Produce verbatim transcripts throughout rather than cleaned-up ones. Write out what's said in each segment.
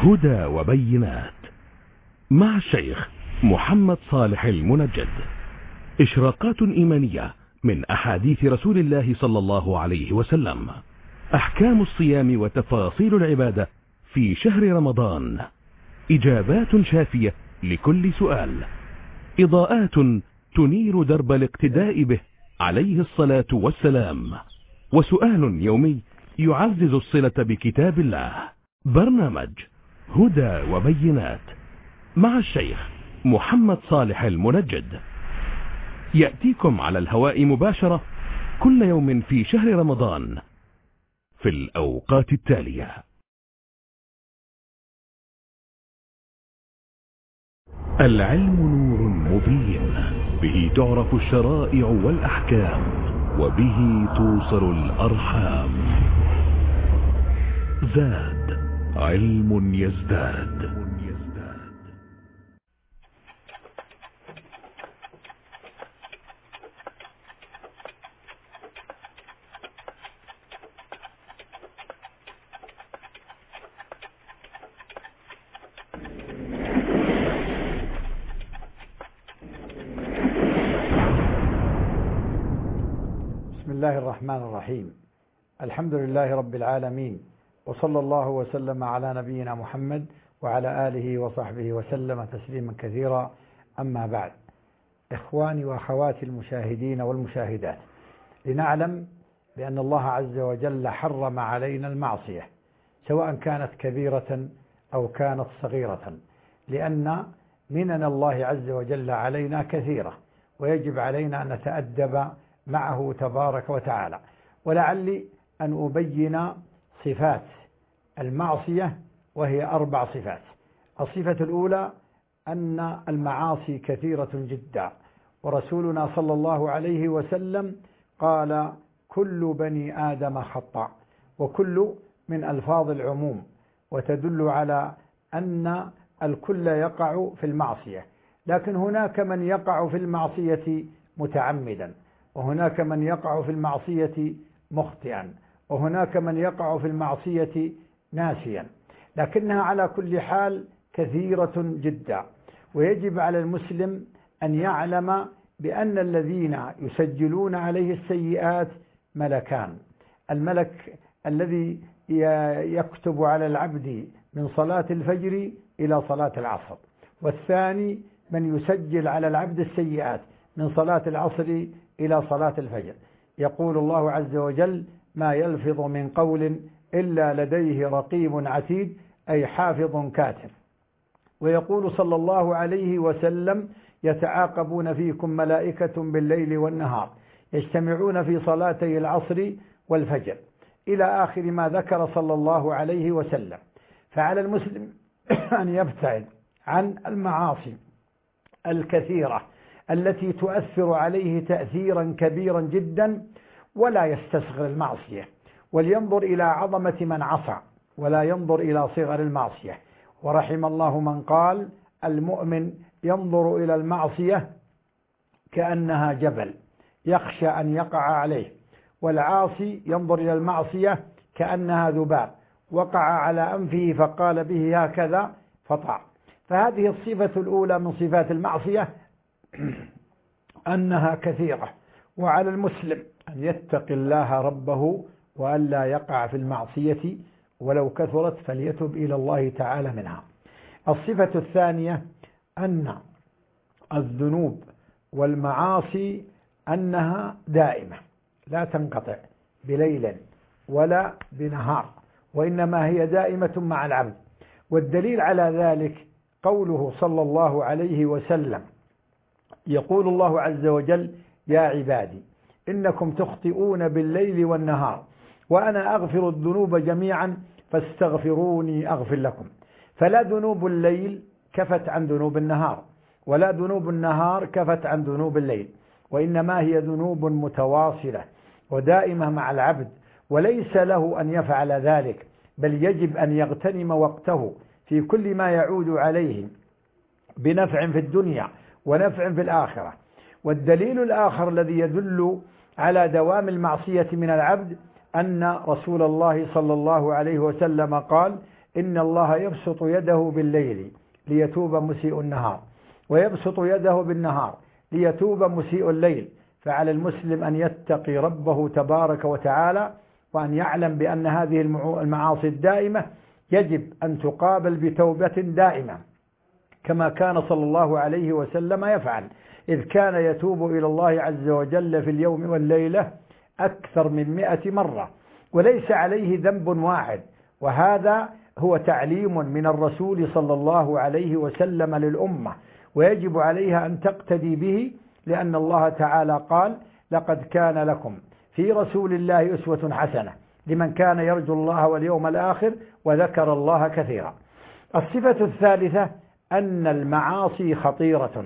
هدى وبينات مع الشيخ محمد صالح المنجد. إشراقات إيمانية من أحاديث رسول الله صلى الله عليه وسلم. أحكام الصيام وتفاصيل العبادة في شهر رمضان. إجابات شافية لكل سؤال. إضاءات تنير درب الاقتداء به عليه الصلاة والسلام. وسؤال يومي يعزز الصلة بكتاب الله. برنامج هدى وبينات مع الشيخ محمد صالح المنجد يأتيكم على الهواء مباشرة كل يوم في شهر رمضان في الأوقات التالية: العلم نور مبين، به تعرف الشرائع والأحكام، وبه توصل الأرحام. زاد علم يزداد. بسم الله الرحمن الرحيم. الحمد لله رب العالمين، وصلى الله وسلم على نبينا محمد وعلى آله وصحبه وسلم تسليما كثيرا. أما بعد، إخواني وأخواتي المشاهدين والمشاهدات، لنعلم بأن الله عز وجل حرم علينا المعصية، سواء كانت كبيرة أو كانت صغيرة، لأن منن الله عز وجل علينا كثيرة، ويجب علينا أن نتأدب معه تبارك وتعالى. ولعلي أن أبين صفات المعصية، وهي أربع صفات. الصفة الأولى أن المعاصي كثيرة جدا، ورسولنا صلى الله عليه وسلم قال: كل بني آدم خطاء. وكل من ألفاظ العموم، وتدل على أن الكل يقع في المعصية، لكن هناك من يقع في المعصية متعمدا، وهناك من يقع في المعصية مخطئا، وهناك من يقع في المعصية ناسيا، لكنها على كل حال كثيرة جدا. ويجب على المسلم أن يعلم بأن الذين يسجلون عليه السيئات ملكان: الملك الذي يكتب على العبد من صلاة الفجر إلى صلاة العصر، والثاني من يسجل على العبد السيئات من صلاة العصر إلى صلاة الفجر. يقول الله عز وجل: ما يلفظ من قول إلا لديه رقيب عتيد، أي حافظ كاتب. ويقول صلى الله عليه وسلم: يتعاقبون فيكم ملائكة بالليل والنهار، يجتمعون في صلاتي العصر والفجر، إلى آخر ما ذكر صلى الله عليه وسلم. فعلى المسلم أن يبتعد عن المعاصي الكثيرة التي تؤثر عليه تأثيرا كبيرا جدا، ولا يستصغر المعصية، ولينظر إلى عظمة من عصى ولا ينظر إلى صغر المعصية. ورحم الله من قال: المؤمن ينظر إلى المعصية كأنها جبل يخشى أن يقع عليه، والعاصي ينظر إلى المعصية كأنها ذباب وقع على أنفه فقال به هكذا فطع. فهذه الصفة الأولى من صفات المعصية، أنها كثيرة، وعلى المسلم أن يتقي الله ربه وأن لا يقع في المعصية، ولو كثرت فليتب إلى الله تعالى منها. الصفة الثانية أن الذنوب والمعاصي أنها دائمة لا تنقطع بليل ولا بنهار، وإنما هي دائمة مع العبد. والدليل على ذلك قوله صلى الله عليه وسلم: يقول الله عز وجل: يا عبادي إنكم تخطئون بالليل والنهار وأنا أغفر الذنوب جميعا فاستغفروني أغفر لكم. فلا ذنوب الليل كفت عن ذنوب النهار، ولا ذنوب النهار كفت عن ذنوب الليل، وإنما هي ذنوب متواصلة ودائمة مع العبد، وليس له أن يفعل ذلك، بل يجب أن يغتنم وقته في كل ما يعود عليه بنفع في الدنيا ونفع في الآخرة. والدليل الآخر الذي يدل على دوام المعصية من العبد أن رسول الله صلى الله عليه وسلم قال: إن الله يبسط يده بالليل ليتوب مسيء النهار، ويبسط يده بالنهار ليتوب مسيء الليل. فعلى المسلم أن يتقي ربه تبارك وتعالى، وأن يعلم بأن هذه المعاصي الدائمة يجب أن تقابل بتوبة دائمة، كما كان صلى الله عليه وسلم يفعل، إذ كان يتوب إلى الله عز وجل في اليوم والليلة أكثر من مئة مرة، وليس عليه ذنب واحد. وهذا هو تعليم من الرسول صلى الله عليه وسلم للأمة، ويجب عليها أن تقتدي به، لأن الله تعالى قال: لقد كان لكم في رسول الله أسوة حسنة لمن كان يرجو الله واليوم الآخر وذكر الله كثيرا. الصفة الثالثة أن المعاصي خطيرة،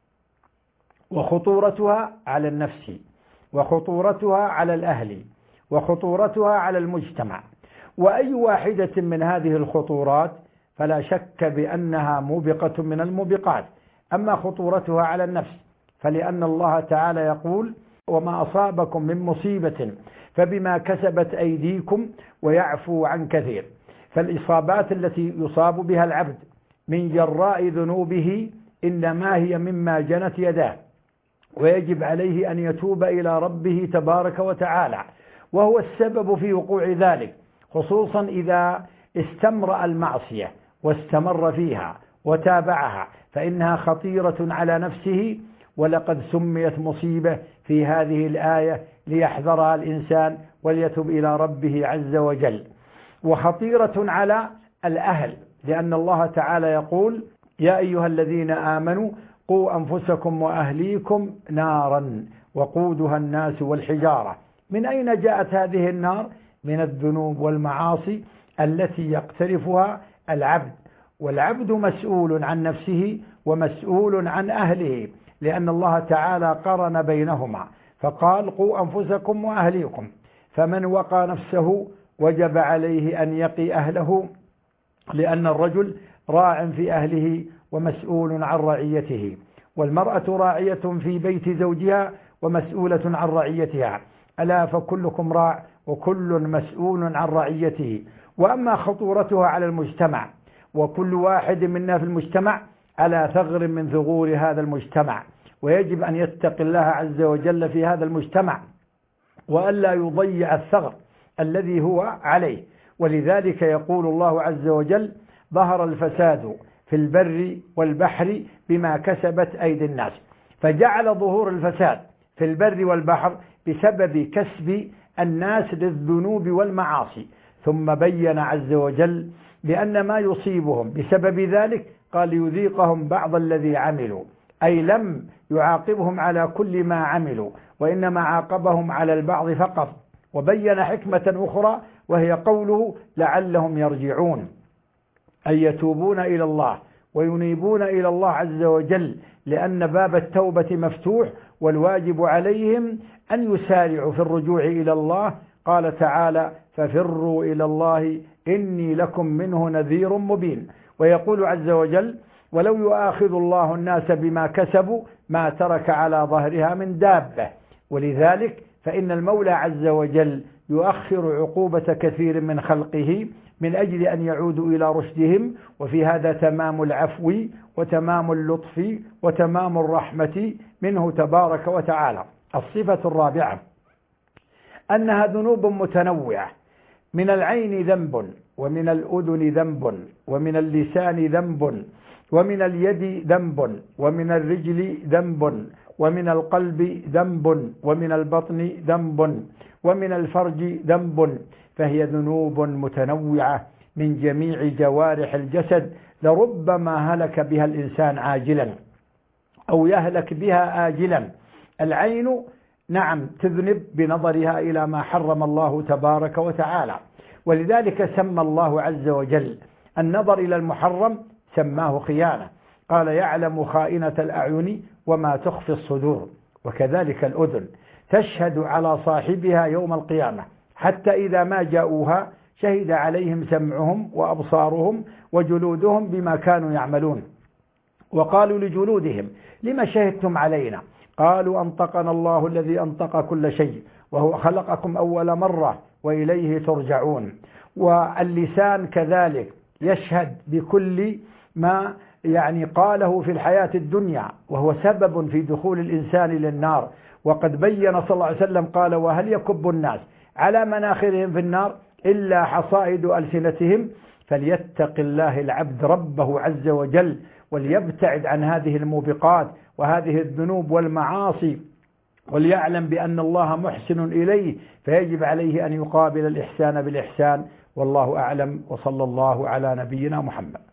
وخطورتها على النفس، وخطورتها على الأهل، وخطورتها على المجتمع. وأي واحدة من هذه الخطورات فلا شك بأنها موبقة من الموبقات. أما خطورتها على النفس فلأن الله تعالى يقول: وما أصابكم من مصيبة فبما كسبت أيديكم ويعفو عن كثير. فالإصابات التي يصاب بها العبد من جراء ذنوبه إنما هي مما جنت يداه، ويجب عليه أن يتوب إلى ربه تبارك وتعالى، وهو السبب في وقوع ذلك، خصوصا إذا استمرأ المعصية واستمر فيها وتابعها، فإنها خطيرة على نفسه. ولقد سميت مصيبة في هذه الآية ليحذرها الإنسان وليتب إلى ربه عز وجل. وخطيرة على الأهل، لأن الله تعالى يقول: يا أيها الذين آمنوا قوا أنفسكم وأهليكم نارا وقودها الناس والحجارة. من أين جاءت هذه النار؟ من الذنوب والمعاصي التي يقترفها العبد، والعبد مسؤول عن نفسه ومسؤول عن أهله، لأن الله تعالى قرن بينهما فقال: قوا أنفسكم وأهليكم. فمن وقى نفسه وجب عليه أن يقي أهله، لأن الرجل راع في أهله ومسؤول عن رعيته، والمرأة راعية في بيت زوجها ومسؤولة عن رعيتها. ألا فكلكم راع وكل مسؤول عن رعيته. وأما خطورتها على المجتمع، وكل واحد منا في المجتمع على ثغر من ثغور هذا المجتمع، ويجب أن يتقي الله عز وجل في هذا المجتمع، وألا يضيع الثغر الذي هو عليه. ولذلك يقول الله عز وجل: ظهر الفساد في البر والبحر بما كسبت أيدي الناس. فجعل ظهور الفساد في البر والبحر بسبب كسب الناس للذنوب والمعاصي، ثم بين عز وجل بأن ما يصيبهم بسبب ذلك قال: يذيقهم بعض الذي عملوا، أي لم يعاقبهم على كل ما عملوا، وإنما عاقبهم على البعض فقط. وبين حكمة أخرى وهي قوله: لعلهم يرجعون، أن يتوبون إلى الله وينيبون إلى الله عز وجل، لأن باب التوبة مفتوح، والواجب عليهم أن يسارعوا في الرجوع إلى الله. قال تعالى: ففروا إلى الله إني لكم منه نذير مبين. ويقول عز وجل: ولو يؤاخذ الله الناس بما كسبوا ما ترك على ظهرها من دابة. ولذلك فإن المولى عز وجل يؤخر عقوبة كثير من خلقه من أجل أن يعودوا إلى رشدهم، وفي هذا تمام العفو وتمام اللطف وتمام الرحمة منه تبارك وتعالى. الصفة الرابعة أنها ذنوب متنوعة: من العين ذنب، ومن الأذن ذنب، ومن اللسان ذنب، ومن اليد ذنب، ومن الرجل ذنب، ومن القلب ذنب، ومن البطن ذنب، ومن الفرج ذنب. فهي ذنوب متنوعة من جميع جوارح الجسد، لربما هلك بها الإنسان عاجلا أو يهلك بها آجلا. العين نعم تذنب بنظرها إلى ما حرم الله تبارك وتعالى، ولذلك سمى الله عز وجل النظر إلى المحرم سماه خيانة، قال: يعلم خائنة الأعين وما تخفي الصدور. وكذلك الأذن تشهد على صاحبها يوم القيامة، حتى إذا ما جاءوها شهد عليهم سمعهم وأبصارهم وجلودهم بما كانوا يعملون. وقالوا لجلودهم: لما شهدتم علينا؟ قالوا: أنطقنا الله الذي أنطق كل شيء وهو خلقكم أول مرة وإليه ترجعون. واللسان كذلك يشهد بكل ما يعني قاله في الحياة الدنيا، وهو سبب في دخول الإنسان للنار. وقد بين صلى الله عليه وسلم قال: وهل يكب الناس على مناخرهم في النار إلا حصائد ألسنتهم؟ فليتق الله العبد ربه عز وجل، وليبتعد عن هذه الموبقات وهذه الذنوب والمعاصي، وليعلم بأن الله محسن إليه، فيجب عليه أن يقابل الإحسان بالإحسان. والله أعلم، وصلى الله على نبينا محمد.